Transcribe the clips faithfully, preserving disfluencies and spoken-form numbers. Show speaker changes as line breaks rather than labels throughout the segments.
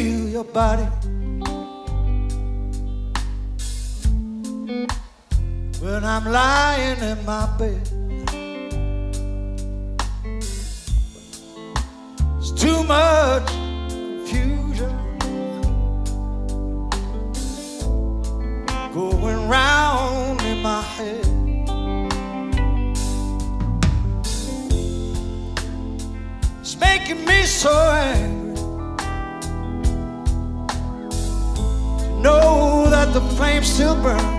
feel your body when I'm lying in my bed. It's too much confusion going round in my head. It's making me so angry to know that the flame still burns.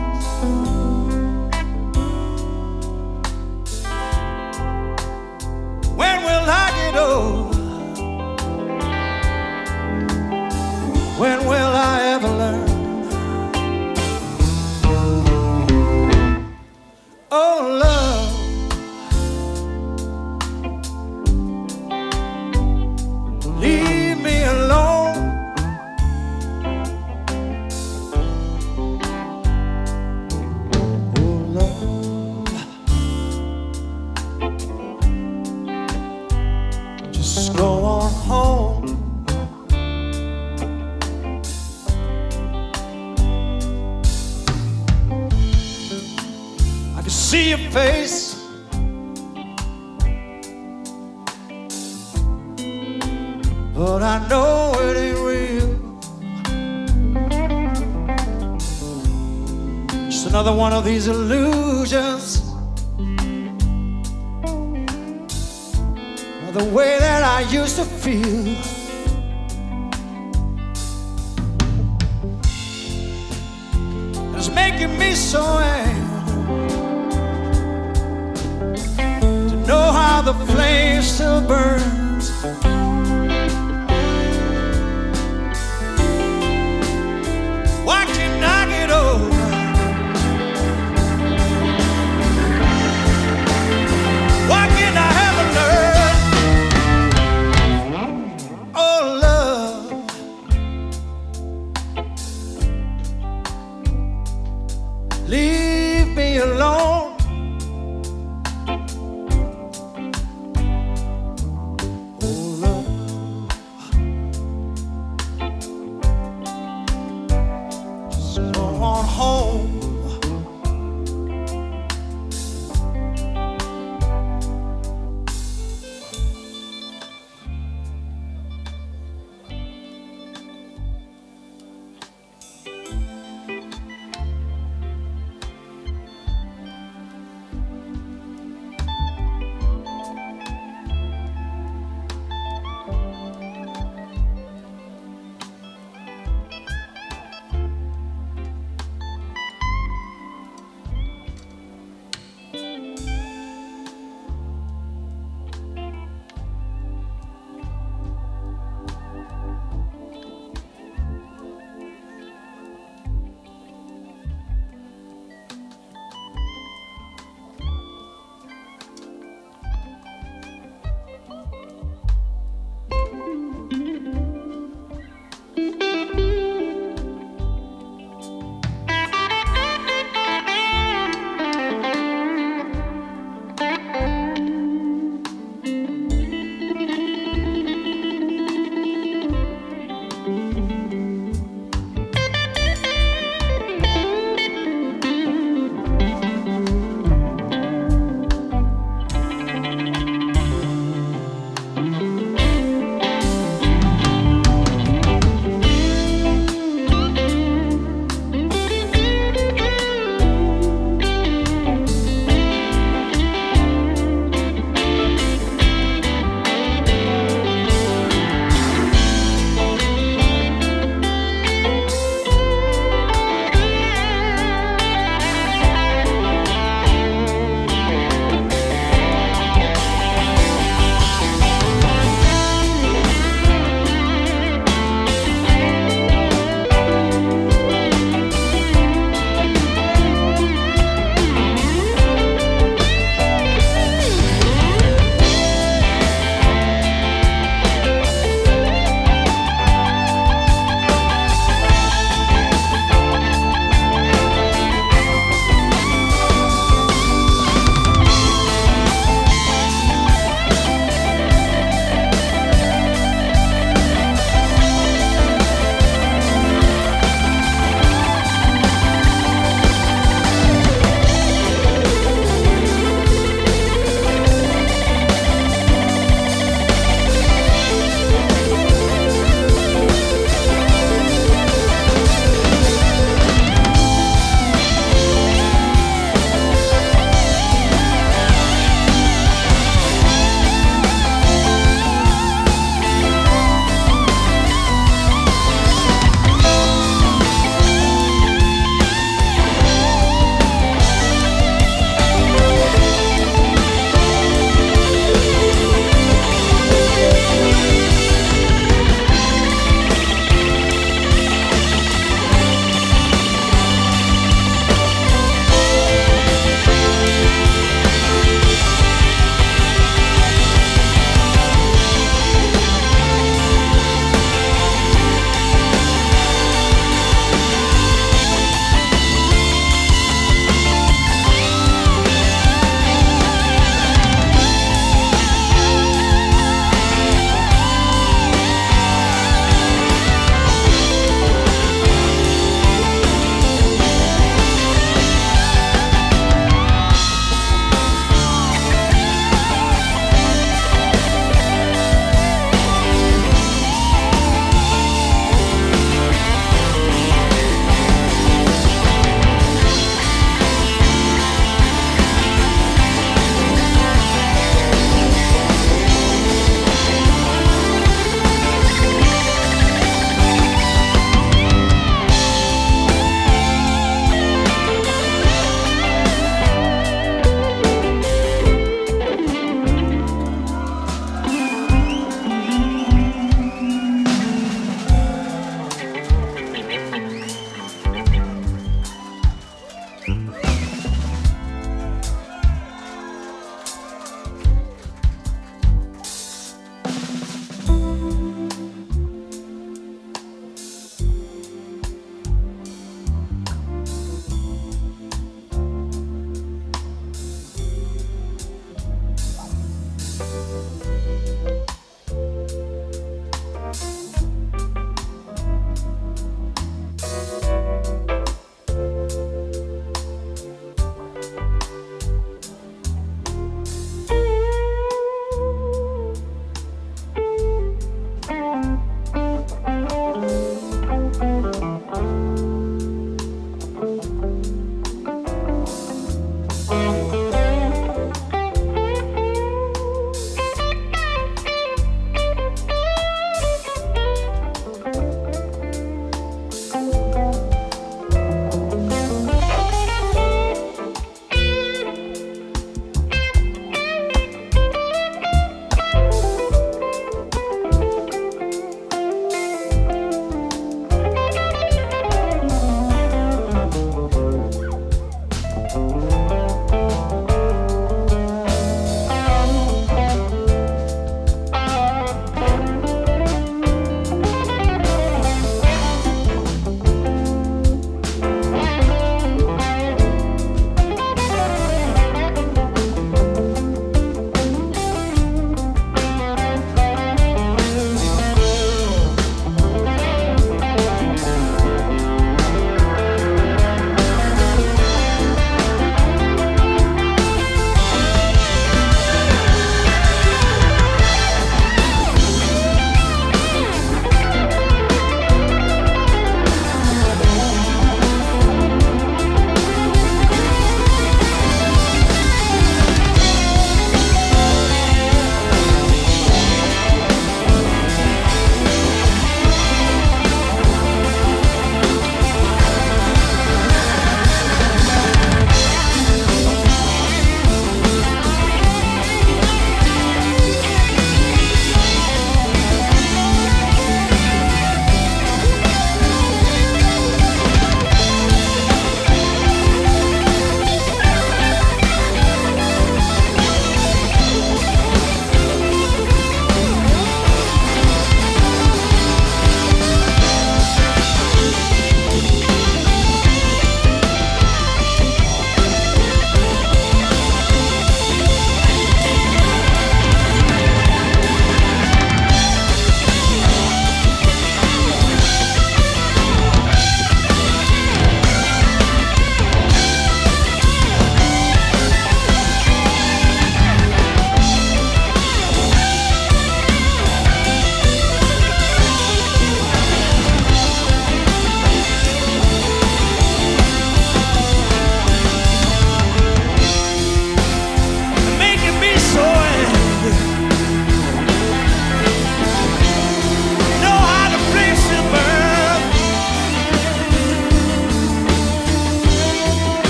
When will I get over? When will I ever learn? Oh, love, leave me alone. Oh, love, just go on home. I can see your face, but I know it ain't real. Just another one of these illusions of the way that I used to feel. It's making me so angry to know how the flame still burns. Why can't I get over? Why can't I ever learn? Oh, love, leave me alone. Oh, love, just go on home.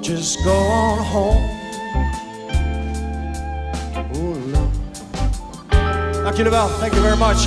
just go on home. Oh, love. Dank jullie wel. Thank you very much.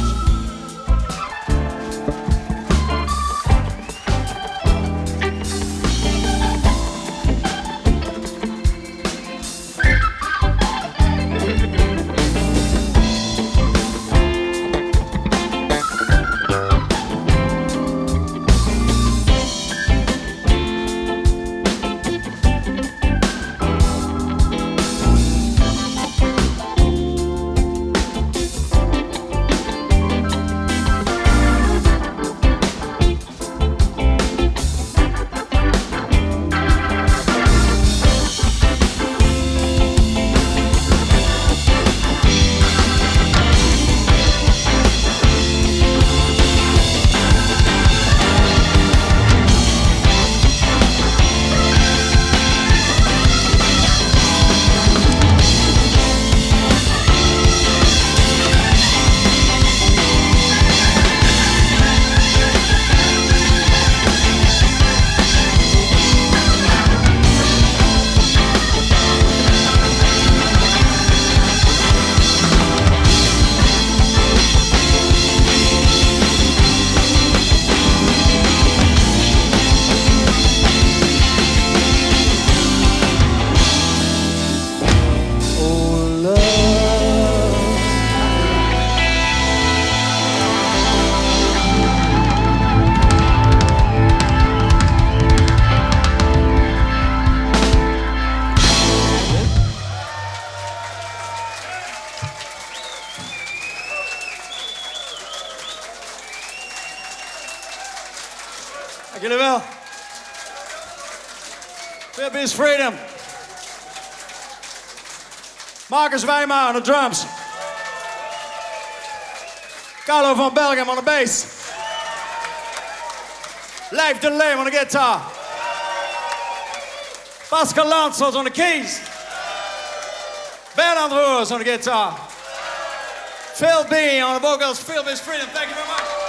Dank jullie wel. Philip is Freedom. Marcus Wijma on the drums. Carlo van Belgium on the bass. Leif de Leem on the guitar. Pascal Lantos on the keys. Bernard Roos on the guitar. Phil B on the vocals. Philip is Freedom. Thank you very much.